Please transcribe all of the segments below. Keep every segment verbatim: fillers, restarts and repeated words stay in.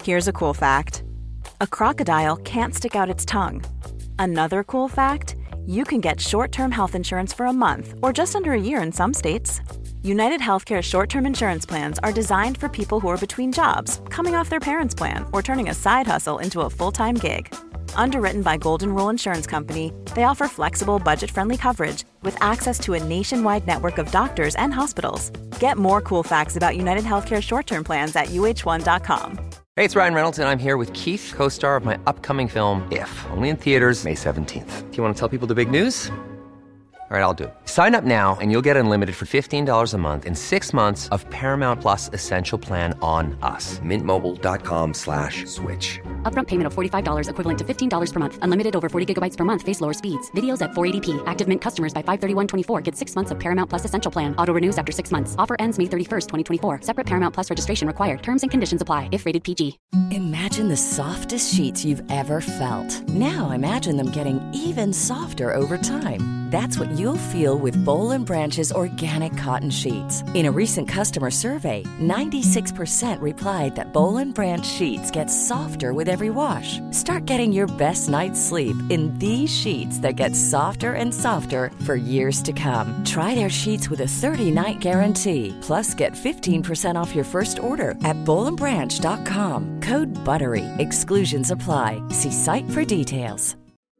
Here's a cool fact. A crocodile can't stick out its tongue. Another cool fact, you can get short-term health insurance for a month or just under a year in some states. United Healthcare short-term insurance plans are designed for people who are between jobs, coming off their parents' plan, or turning a side hustle into a full-time gig. Underwritten by Golden Rule Insurance Company, they offer flexible, budget-friendly coverage with access to a nationwide network of doctors and hospitals. Get more cool facts about United Healthcare short-term plans at U H one dot com. Hey, it's Ryan Reynolds, and I'm here with Keith, co-star of my upcoming film, If, only in theaters May seventeenth. Do you want to tell people the big news? All right, I'll do it. Sign up now and you'll get unlimited for fifteen dollars a month and six months of Paramount Plus Essential Plan on us. Mint Mobile dot com slash switch. Upfront payment of forty-five dollars equivalent to fifteen dollars per month. Unlimited over forty gigabytes per month. Face lower speeds. Videos at four eighty p. Active Mint customers by five thirty-one twenty-four get six months of Paramount Plus Essential Plan. Auto renews after six months. Offer ends May thirty-first, twenty twenty-four. Separate Paramount Plus registration required. Terms and conditions apply if rated P G. Imagine the softest sheets you've ever felt. Now imagine them getting even softer over time. That's what you'll feel with Boll and Branch's organic cotton sheets. In a recent customer survey, ninety-six percent replied that Boll and Branch sheets get softer with every wash. Start getting your best night's sleep in these sheets that get softer and softer for years to come. Try their sheets with a thirty-night guarantee. Plus, get fifteen percent off your first order at boll and branch dot com. Code BUTTERY. Exclusions apply. See site for details.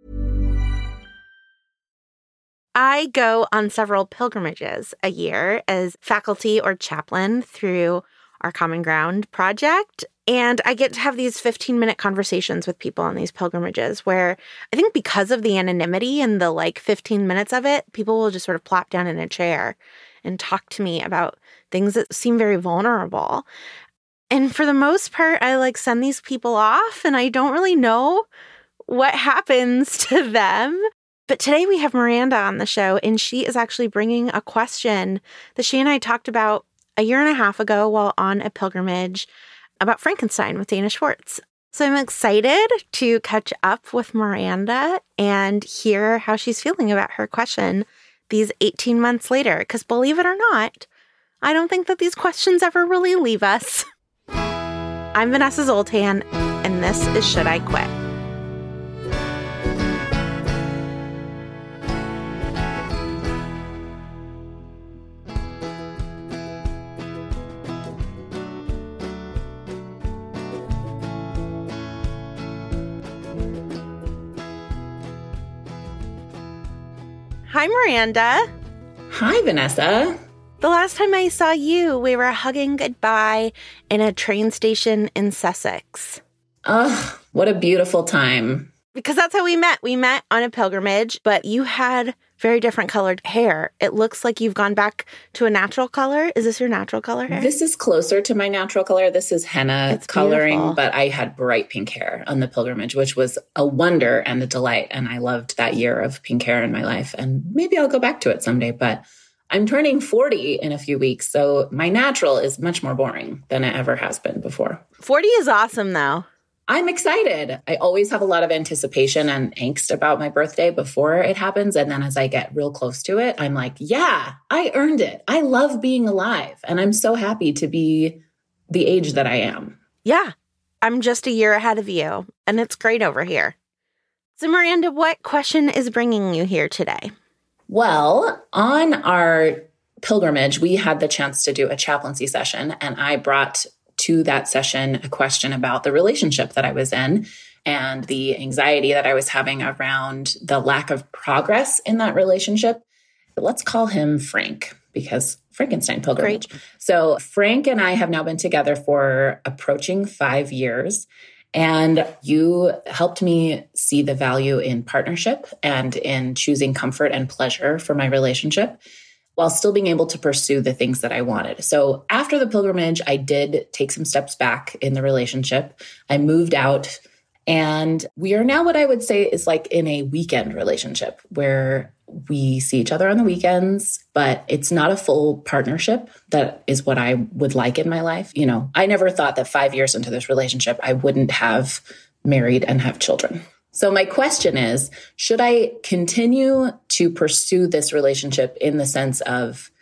I go on several pilgrimages a year as faculty or chaplain through our Common Ground project. And I get to have these fifteen-minute conversations with people on these pilgrimages where I think because of the anonymity and the like fifteen minutes of it, people will just sort of plop down in a chair and talk to me about things that seem very vulnerable. And for the most part, I like send these people off and I don't really know what happens to them. But today we have Miranda on the show, and she is actually bringing a question that she and I talked about a year and a half ago while on a pilgrimage about Frankenstein with Dana Schwartz. So I'm excited to catch up with Miranda and hear how she's feeling about her question these eighteen months later. Because believe it or not, I don't think that these questions ever really leave us. I'm Vanessa Zoltan, and this is Should I Quit? Hi, Miranda. Hi, Vanessa. The last time I saw you, we were hugging goodbye in a train station in Sussex. Ugh, what a beautiful time. Because that's how we met. We met on a pilgrimage, but you had very different colored hair. It looks like you've gone back to a natural color. Is this your natural color hair? This is closer to my natural color. This is henna it's coloring, beautiful. But I had bright pink hair on the pilgrimage, which was a wonder and a delight. And I loved that year of pink hair in my life. And maybe I'll go back to it someday, but I'm turning forty in a few weeks. So my natural is much more boring than it ever has been before. forty is awesome, though. I'm excited. I always have a lot of anticipation and angst about my birthday before it happens. And then as I get real close to it, I'm like, yeah, I earned it. I love being alive. And I'm so happy to be the age that I am. Yeah, I'm just a year ahead of you. And it's great over here. So Miranda, what question is bringing you here today? Well, on our pilgrimage, we had the chance to do a chaplaincy session. And I brought to that session a question about the relationship that I was in and the anxiety that I was having around the lack of progress in that relationship. Let's call him Frank, because Frankenstein pilgrimage. Great. So Frank and I have now been together for approaching five years. And you helped me see the value in partnership and in choosing comfort and pleasure for my relationship, while still being able to pursue the things that I wanted. So after the pilgrimage, I did take some steps back in the relationship. I moved out, and we are now what I would say is like in a weekend relationship where we see each other on the weekends, but it's not a full partnership. That is what I would like in my life. You know, I never thought that five years into this relationship, I wouldn't have married and have children. So my question is, should I continue to pursue this relationship in the sense of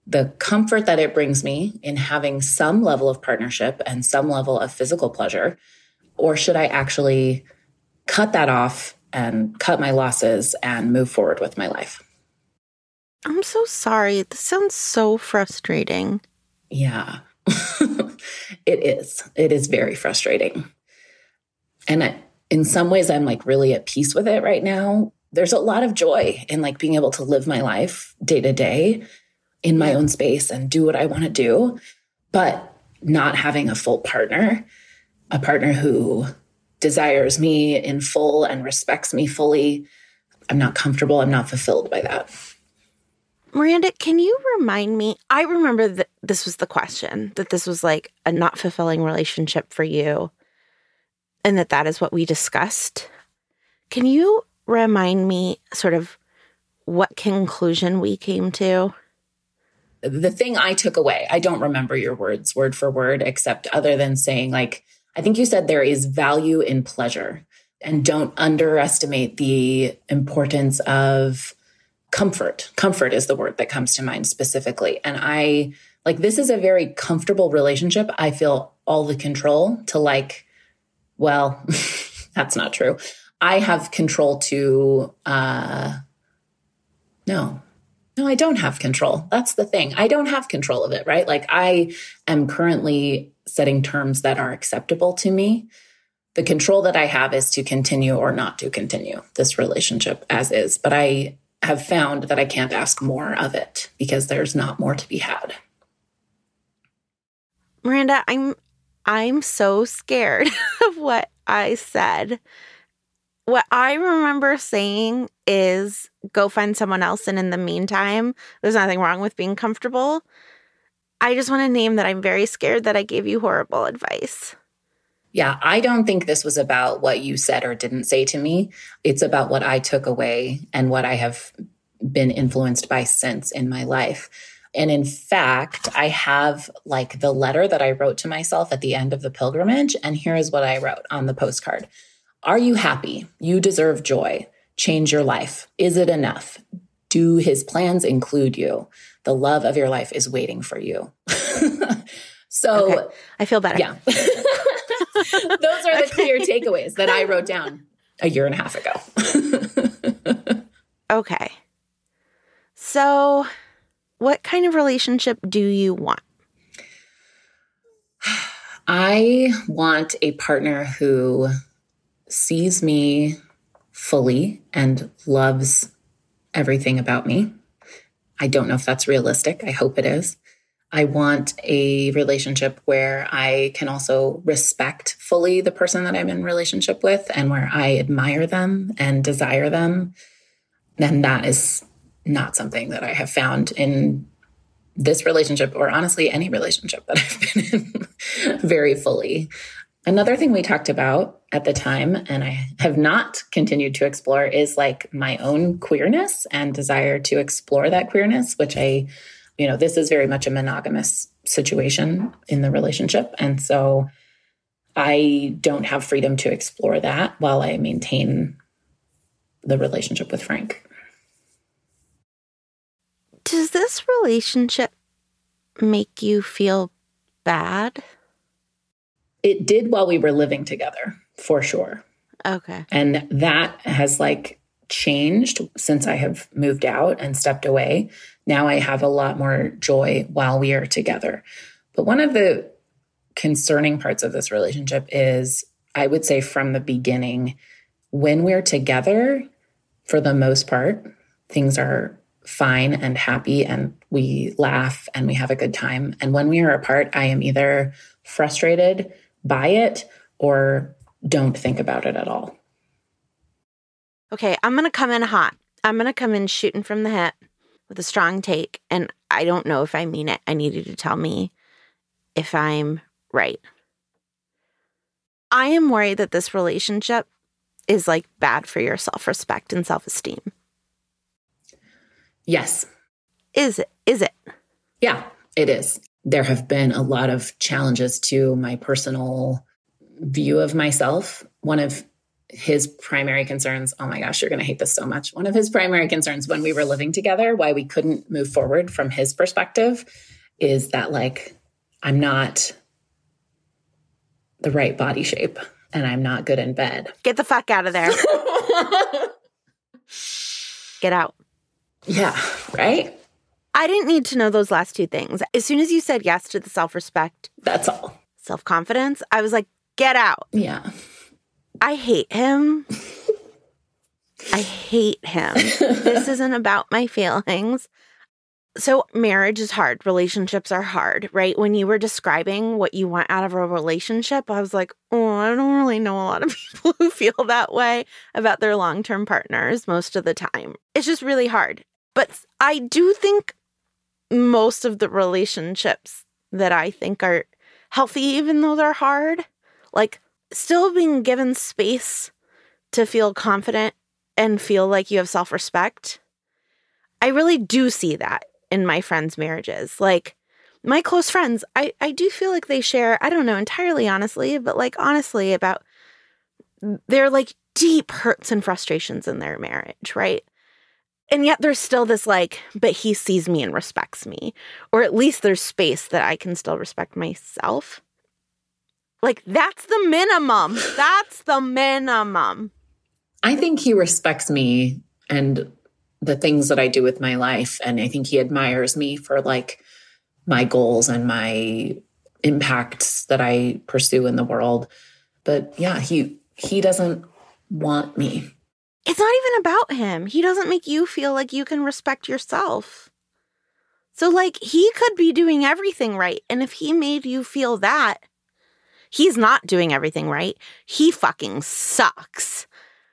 the comfort that it brings me in having some level of partnership and some level of physical pleasure? Or should I actually cut that off and cut my losses and move forward with my life? I'm so sorry. This sounds so frustrating. Yeah, it is. It is very frustrating. And I, in some ways, I'm like really at peace with it right now. There's a lot of joy in like being able to live my life day to day in my own space and do what I want to do, but not having a full partner, a partner who desires me in full and respects me fully. I'm not comfortable. I'm not fulfilled by that. Miranda, can you remind me? I remember that this was the question, that this was like a not fulfilling relationship for you, and that that is what we discussed. Can you remind me sort of what conclusion we came to? The thing I took away, I don't remember your words word for word, except other than saying, like, I think you said there is value in pleasure, and don't underestimate the importance of comfort. Comfort is the word that comes to mind specifically. And I, like, this is a very comfortable relationship. I feel all the control to like, well, that's not true. I have control to, uh, no, no, I don't have control. That's the thing. I don't have control of it, right? Like, I am currently setting terms that are acceptable to me. The control that I have is to continue or not to continue this relationship as is. But I have found that I can't ask more of it because there's not more to be had. Miranda, I'm I'm so scared of what I said. What I remember saying is go find someone else, and in the meantime, there's nothing wrong with being comfortable. I just want to name that I'm very scared that I gave you horrible advice. Yeah, I don't think this was about what you said or didn't say to me. It's about what I took away and what I have been influenced by since in my life. And in fact, I have like the letter that I wrote to myself at the end of the pilgrimage. And here is what I wrote on the postcard. Are you happy? You deserve joy. Change your life. Is it enough? Do his plans include you? The love of your life is waiting for you. So okay. I feel better. Yeah. Those are the clear takeaways that I wrote down a year and a half ago. Okay. So what kind of relationship do you want? I want a partner who sees me fully and loves everything about me. I don't know if that's realistic. I hope it is. I want a relationship where I can also respect fully the person that I'm in relationship with and where I admire them and desire them. And that is not something that I have found in this relationship or honestly any relationship that I've been in very fully. Another thing we talked about at the time, and I have not continued to explore, is like my own queerness and desire to explore that queerness, which I You know, this is very much a monogamous situation in the relationship. And so I don't have freedom to explore that while I maintain the relationship with Frank. Does this relationship make you feel bad? It did while we were living together, for sure. Okay. And that has like changed since I have moved out and stepped away. Now I have a lot more joy while we are together. But one of the concerning parts of this relationship is, I would say from the beginning, when we're together, for the most part, things are fine and happy and we laugh and we have a good time. And when we are apart, I am either frustrated by it or don't think about it at all. Okay, I'm going to come in hot. I'm going to come in shooting from the hip with a strong take. And I don't know if I mean it. I need you to tell me if I'm right. I am worried that this relationship is like bad for your self-respect and self-esteem. Yes. Is it? Is it? Yeah, it is. There have been a lot of challenges to my personal view of myself. One of his primary concerns, oh my gosh, you're going to hate this so much. One of his primary concerns when we were living together, why we couldn't move forward from his perspective, is that like, I'm not the right body shape and I'm not good in bed. Get the fuck out of there. Get out. Yeah, right? I didn't need to know those last two things. As soon as you said yes to the self-respect. That's all. Self-confidence, I was like, get out. Yeah. I hate him. I hate him. This isn't about my feelings. So marriage is hard. Relationships are hard, right? When you were describing what you want out of a relationship, I was like, oh, I don't really know a lot of people who feel that way about their long-term partners most of the time. It's just really hard. But I do think most of the relationships that I think are healthy, even though they're hard, like still being given space to feel confident and feel like you have self-respect. I really do see that in my friends' marriages. Like my close friends, I, I do feel like they share, I don't know entirely honestly, but like honestly about their like deep hurts and frustrations in their marriage, right? And yet there's still this like, but he sees me and respects me. Or at least there's space that I can still respect myself. Like, that's the minimum. That's the minimum. I think he respects me and the things that I do with my life. And I think he admires me for like my goals and my impacts that I pursue in the world. But yeah, he he doesn't want me. It's not even about him. He doesn't make you feel like you can respect yourself. So like he could be doing everything right. And if he made you feel that, he's not doing everything right. He fucking sucks.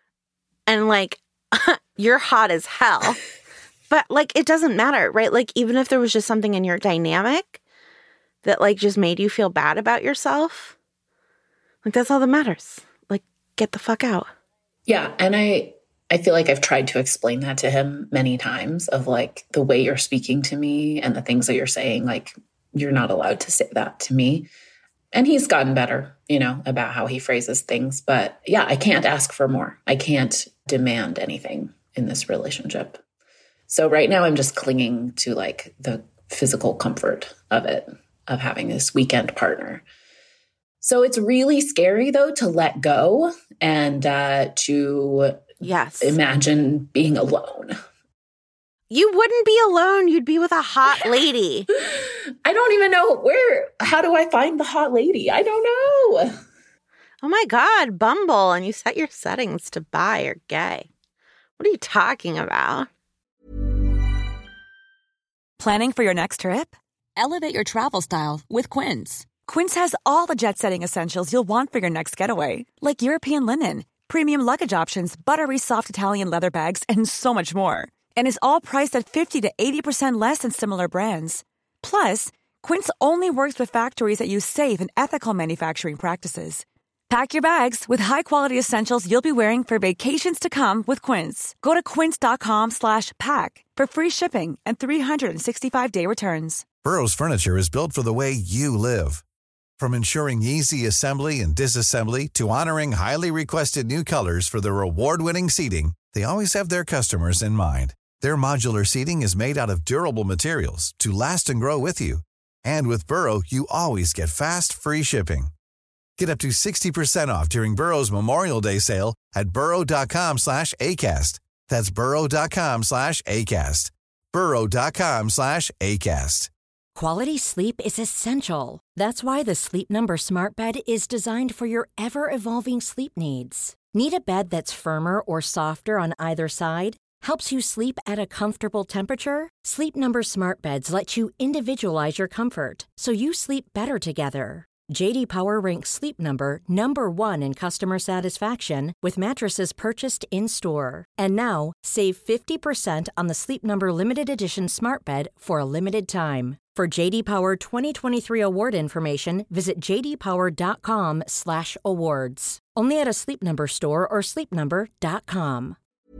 And like, you're hot as hell. But like, it doesn't matter, right? Like, even if there was just something in your dynamic that like just made you feel bad about yourself, like that's all that matters. Like, get the fuck out. Yeah. And I, I feel like I've tried to explain that to him many times of like the way you're speaking to me and the things that you're saying, like, you're not allowed to say that to me. And he's gotten better, you know, about how he phrases things. But yeah, I can't ask for more. I can't demand anything in this relationship. So right now I'm just clinging to like the physical comfort of it, of having this weekend partner. So it's really scary though to let go and uh, to yes. imagine being alone. You wouldn't be alone. You'd be with a hot lady. I don't even know where, how do I find the hot lady? I don't know. Oh my God, Bumble, and you set your settings to bi or gay. What are you talking about? Planning for your next trip? Elevate your travel style with Quince. Quince has all the jet-setting essentials you'll want for your next getaway, like European linen, premium luggage options, buttery soft Italian leather bags, and so much more. And is all priced at fifty to eighty percent less than similar brands. Plus, Quince only works with factories that use safe and ethical manufacturing practices. Pack your bags with high-quality essentials you'll be wearing for vacations to come with Quince. Go to quince.com slash pack for free shipping and three sixty-five day returns. Burrow's furniture is built for the way you live. From ensuring easy assembly and disassembly to honoring highly requested new colors for their award-winning seating, they always have their customers in mind. Their modular seating is made out of durable materials to last and grow with you. And with Burrow, you always get fast, free shipping. Get up to sixty percent off during Burrow's Memorial Day sale at burrow.com slash ACAST. That's burrow.com slash ACAST. burrow.com slash ACAST. Quality sleep is essential. That's why the Sleep Number Smart Bed is designed for your ever-evolving sleep needs. Need a bed that's firmer or softer on either side? Helps you sleep at a comfortable temperature? Sleep Number Smart Beds let you individualize your comfort, so you sleep better together. J D Power ranks Sleep Number number one in customer satisfaction with mattresses purchased in-store. And now, save fifty percent on the Sleep Number Limited Edition Smart Bed for a limited time. For J D Power twenty twenty-three award information, visit jdpower.com slash awards. Only at a Sleep Number store or sleep number dot com.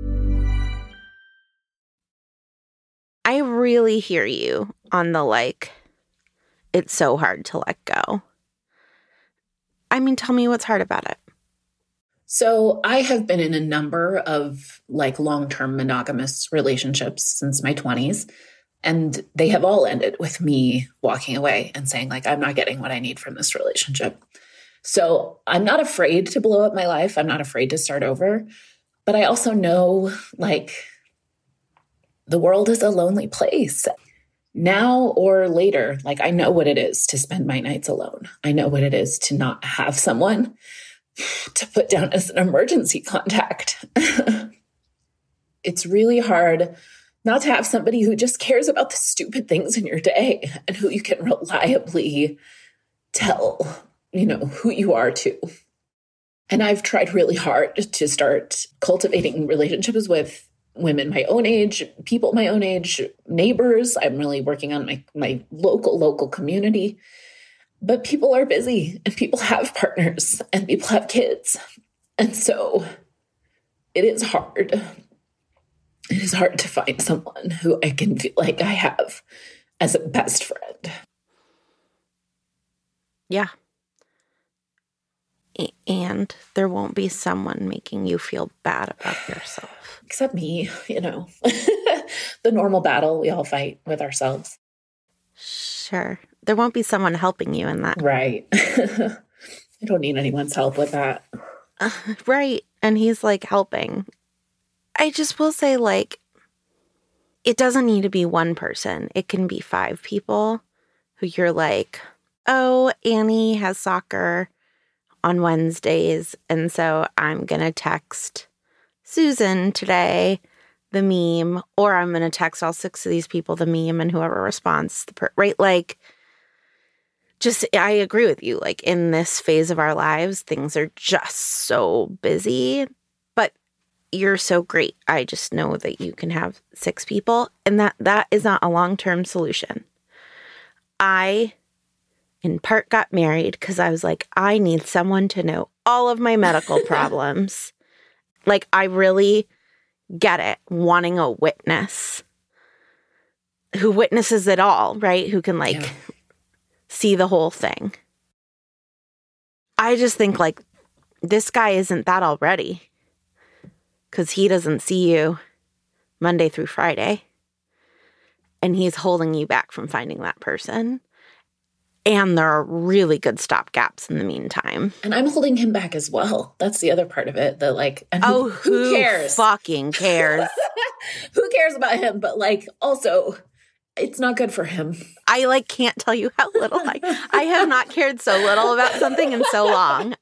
I really hear you on the like, it's so hard to let go. I mean, tell me what's hard about it. So I have been in a number of like long-term monogamous relationships since my twenties, and they have all ended with me walking away and saying like, I'm not getting what I need from this relationship. So I'm not afraid to blow up my life. I'm not afraid to start over, but I also know like the world is a lonely place now or later. Like I know what it is to spend my nights alone. I know what it is to not have someone to put down as an emergency contact. It's really hard not to have somebody who just cares about the stupid things in your day and who you can reliably tell, you know, who you are to. And I've tried really hard to start cultivating relationships with women my own age, people my own age, neighbors. I'm really working on my, my local, local community. But people are busy and people have partners and people have kids. And so it is hard. It is hard to find someone who I can feel like I have as a best friend. Yeah. And there won't be someone making you feel bad about yourself. Except me, you know. The normal battle we all fight with ourselves. Sure. There won't be someone helping you in that. Right. I don't need anyone's help with that. Uh, right. And he's like helping. I just will say, like, it doesn't need to be one person. It can be five people who you're like, oh, Annie has soccer on Wednesdays, and so I'm going to text Susan today the meme, or I'm going to text all six of these people the meme, and whoever responds, the per- right? Like, just, I agree with you. Like, in this phase of our lives, things are just so busy, but you're so great. I just know that you can have six people, and that that is not a long-term solution. I, in part, got married because I was like, I need someone to know all of my medical problems. Like, I really get it, wanting a witness who witnesses it all, right? Who can, like, yeah. see the whole thing. I just think, like, this guy isn't that already because he doesn't see you Monday through Friday, and he's holding you back from finding that person. And there are really good stopgaps in the meantime. And I'm holding him back as well. That's the other part of it. That like, and who, oh, who, who cares? Fucking cares? Who cares about him? But like, also, it's not good for him. I like can't tell you how little I. I have not cared so little about something in so long.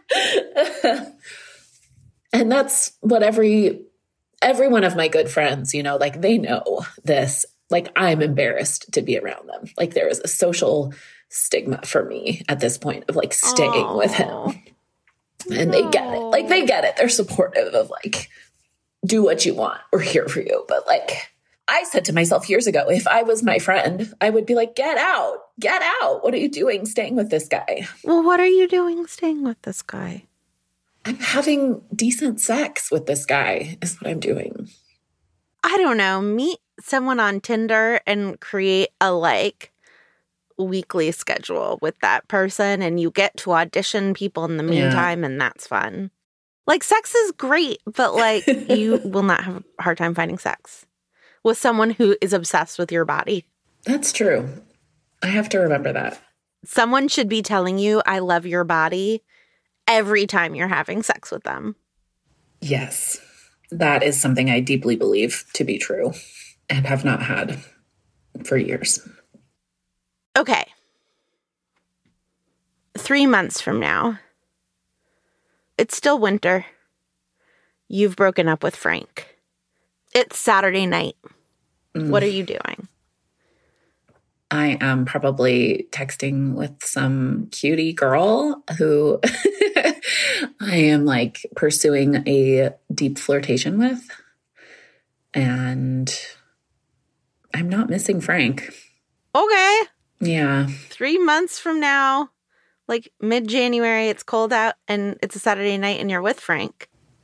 And that's what every every one of my good friends, you know, like they know this. Like I'm embarrassed to be around them. Like there is a social stigma for me at this point of like staying Aww. with him. And no. they get it. Like they get it. They're supportive of like, do what you want. We're here for you. But like I said to myself years ago, if I was my friend, I would be like, get out, get out. What are you doing staying with this guy? Well, what are you doing staying with this guy? I'm having decent sex with this guy is what I'm doing. I don't know. Meet someone on Tinder and create a like weekly schedule with that person, and you get to audition people in the meantime, yeah. and that's fun. Like sex is great, but like you will not have a hard time finding sex with someone who is obsessed with your body. That's true. I have to remember that. Someone should be telling you, I love your body every time you're having sex with them. Yes. That is something I deeply believe to be true and have not had for years. Okay. Three months from now, it's still winter. You've broken up with Frank. It's Saturday night. Mm. What are you doing? I am probably texting with some cutie girl who I am like pursuing a deep flirtation with. And I'm not missing Frank. Okay. Yeah. Three months from now, like mid-January, it's cold out and it's a Saturday night and you're with Frank.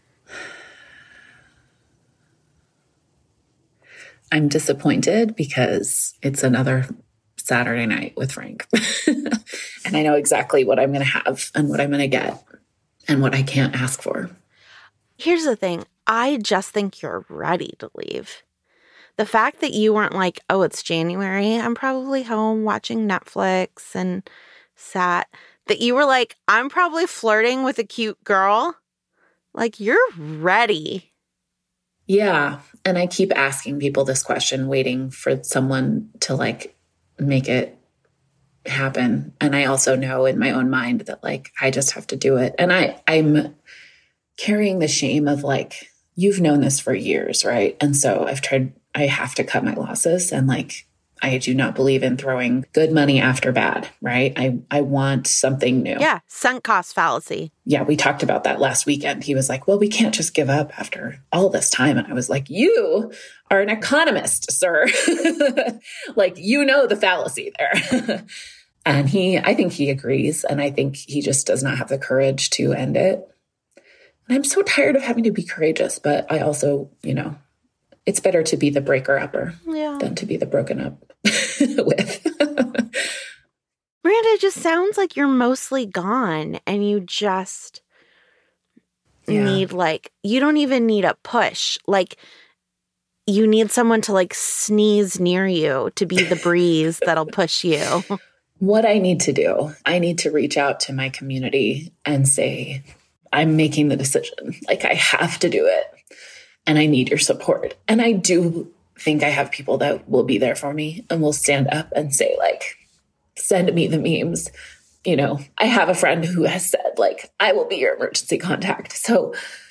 I'm disappointed because it's another Saturday night with Frank. And I know exactly what I'm going to have and what I'm going to get. and what I can't ask for. Here's the thing. I just think you're ready to leave. The fact that you weren't like, oh, it's January, I'm probably home watching Netflix and sat, that you were like, I'm probably flirting with a cute girl. Like, you're ready. Yeah. And I keep asking people this question, waiting for someone to like make it happen. And I also know in my own mind that like, I just have to do it. And I, I'm carrying the shame of like, you've known this for years, right? And so I've tried, I have to cut my losses. And like, I do not believe in throwing good money after bad, right? I, I want something new. Yeah. Sunk cost fallacy. Yeah. We talked about that last weekend. He was like, well, we can't just give up after all this time. And I was like, you are an economist, sir. Like, you know, the fallacy there. And he, I think he agrees. And I think he just does not have the courage to end it. And I'm so tired of having to be courageous, but I also, you know, it's better to be the breaker upper yeah. than to be the broken up with. Miranda, it just sounds like you're mostly gone and you just yeah. need like, you don't even need a push. Like, you need someone to like sneeze near you to be the breeze that'll push you. What I need to do, I need to reach out to my community and say, I'm making the decision. Like, I have to do it. And I need your support. And I do think I have people that will be there for me and will stand up and say, like, send me the memes. You know, I have a friend who has said, like, I will be your emergency contact. So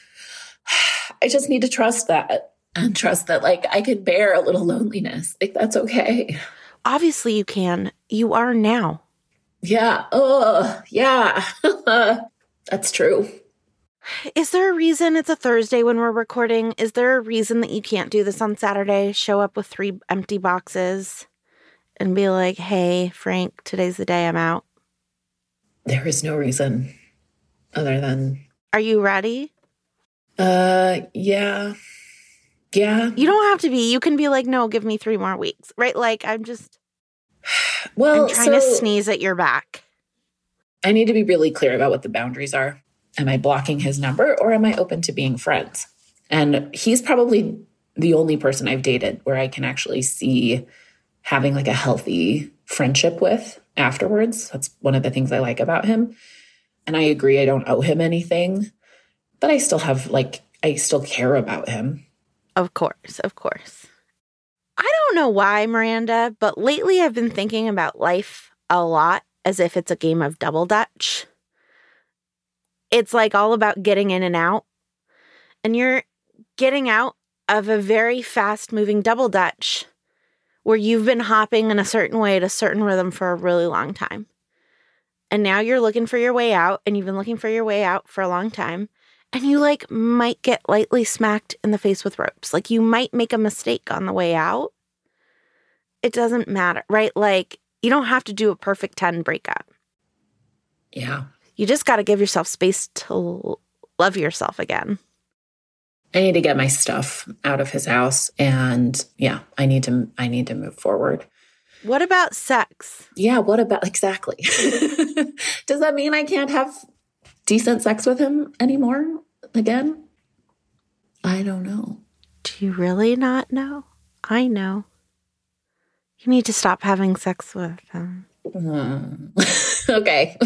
I just need to trust that and trust that, like, I can bear a little loneliness. Like, that's okay. Obviously you can. You are now. Yeah. Oh, yeah. That's true. Is there a reason it's a Thursday when we're recording? Is there a reason that you can't do this on Saturday? Show up with three empty boxes and be like, hey, Frank, today's the day I'm out. There is no reason other than... Are you ready? Uh, yeah. Yeah. You don't have to be. You can be like, no, give me three more weeks, right? Like, I'm just... Well, I'm trying so to sneeze at your back. I need to be really clear about what the boundaries are. Am I blocking his number or am I open to being friends? And he's probably the only person I've dated where I can actually see having like a healthy friendship with afterwards. That's one of the things I like about him. And I agree, I don't owe him anything, but I still have like, I still care about him. Of course, of course. I don't know why, Miranda, but lately I've been thinking about life a lot as if it's a game of double dutch. It's like all about getting in and out. And you're getting out of a very fast-moving double dutch where you've been hopping in a certain way at a certain rhythm for a really long time. And now you're looking for your way out, and you've been looking for your way out for a long time. And you, like, might get lightly smacked in the face with ropes. Like, you might make a mistake on the way out. It doesn't matter, right? Like, you don't have to do a perfect ten breakup. Yeah. You just got to give yourself space to love yourself again. I need to get my stuff out of his house. And yeah, I need to, I need to move forward. What about sex? Yeah. What about, exactly. Does that mean I can't have decent sex with him anymore again? I don't know. Do you really not know? I know. You need to stop having sex with him. Uh, okay.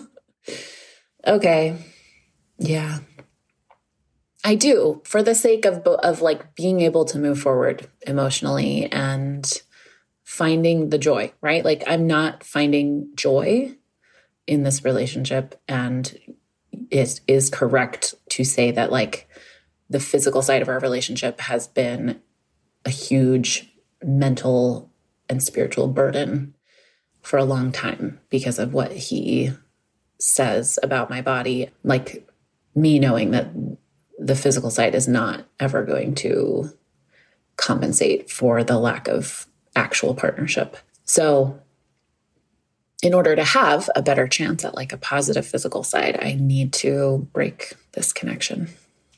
Okay. Yeah. I do, for the sake of of like being able to move forward emotionally and finding the joy, right? Like, I'm not finding joy in this relationship, and it is correct to say that like the physical side of our relationship has been a huge mental and spiritual burden for a long time because of what he says about my body. Like, me knowing that the physical side is not ever going to compensate for the lack of actual partnership. So in order to have a better chance at like a positive physical side, I need to break this connection.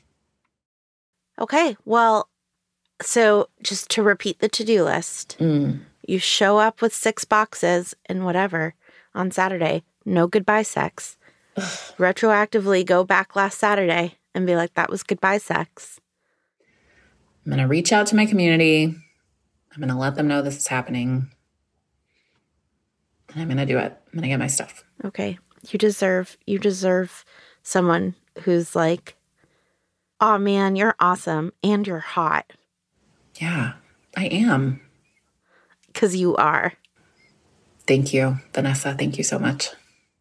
Okay. Well, so just to repeat the to-do list, Mm. you show up with six boxes and whatever on Saturday. No goodbye sex. retroactively go back last Saturday and be like, that was goodbye sex. I'm going to reach out to my community. I'm going to let them know this is happening. And I'm going to do it. I'm going to get my stuff. Okay. You deserve, you deserve someone who's like, oh man, you're awesome and you're hot. Yeah, I am. Because you are. Thank you, Vanessa. Thank you so much.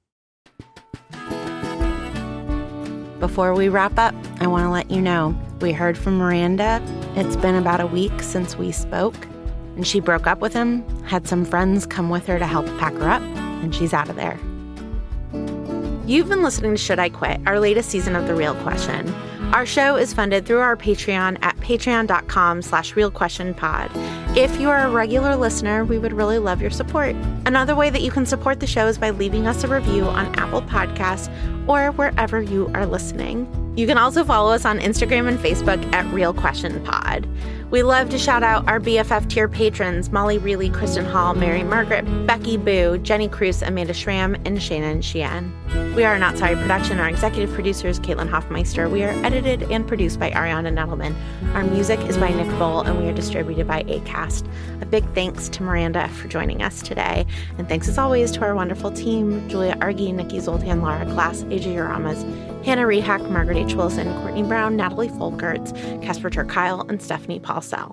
Before we wrap up, I want to let you know we heard from Miranda. It's been about a week since we spoke, and she broke up with him, had some friends come with her to help pack her up, and she's out of there. You've been listening to Should I Quit, our latest season of The Real Question. Our show is funded through our Patreon at patreon.com slash realquestionpod. If you are a regular listener, we would really love your support. Another way that you can support the show is by leaving us a review on Apple Podcasts or wherever you are listening. You can also follow us on Instagram and Facebook at Real Question Pod. We love to shout out our B F F tier patrons, Molly Reilly, Kristen Hall, Mary Margaret, Becky Boo, Jenny Cruz, Amanda Schramm, and Shannon Sheehan. We are Not Sorry Production. Our executive producer is Caitlin Hoffmeister. We are edited and produced by Ariana Nettleman. Our music is by Nick Bowl, and we are distributed by Acast. A big thanks to Miranda for joining us today. And thanks as always to our wonderful team, Julia Argy, Nikki Zoltan, Lara Glass, A J Uramas, Hannah Rehack, Margaret H. Wilson, Courtney Brown, Natalie Folkerts, Casper Turkile, and Stephanie Paulsell.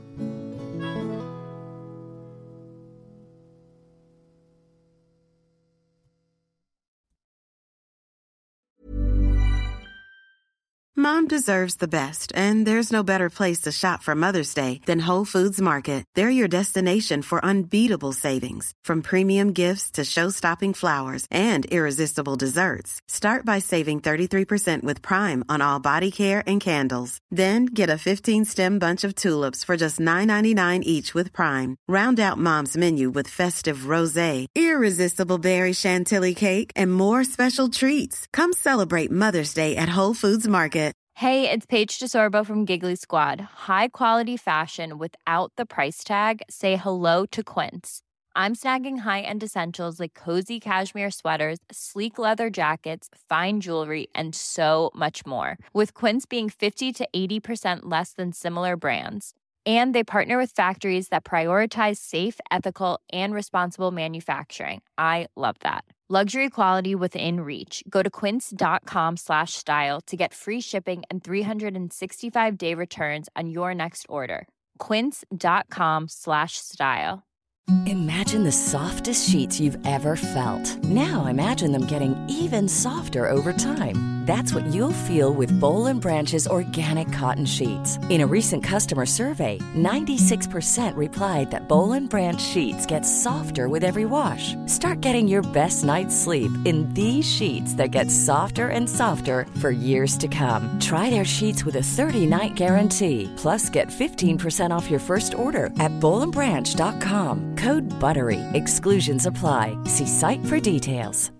Mom deserves the best, and there's no better place to shop for Mother's Day than Whole Foods Market. They're your destination for unbeatable savings, from premium gifts to show-stopping flowers and irresistible desserts. Start by saving thirty-three percent with Prime on all body care and candles. Then get a fifteen-stem bunch of tulips for just nine ninety-nine each with Prime. Round out Mom's menu with festive rosé, irresistible berry chantilly cake, and more special treats. Come celebrate Mother's Day at Whole Foods Market. Hey, it's Paige DeSorbo from Giggly Squad. High quality fashion without the price tag. Say hello to Quince. I'm snagging high-end essentials like cozy cashmere sweaters, sleek leather jackets, fine jewelry, and so much more. With Quince being fifty to eighty percent less than similar brands. And they partner with factories that prioritize safe, ethical, and responsible manufacturing. I love that. Luxury quality within reach. Go to quince.com slash style to get free shipping and three sixty-five day returns on your next order. Quince.com slash style. Imagine the softest sheets you've ever felt. Now imagine them getting even softer over time. That's what you'll feel with Boll and Branch's organic cotton sheets. In a recent customer survey, ninety-six percent replied that Boll and Branch sheets get softer with every wash. Start getting your best night's sleep in these sheets that get softer and softer for years to come. Try their sheets with a thirty-night guarantee. Plus, get fifteen percent off your first order at boll and branch dot com. Code BUTTERY. Exclusions apply. See site for details.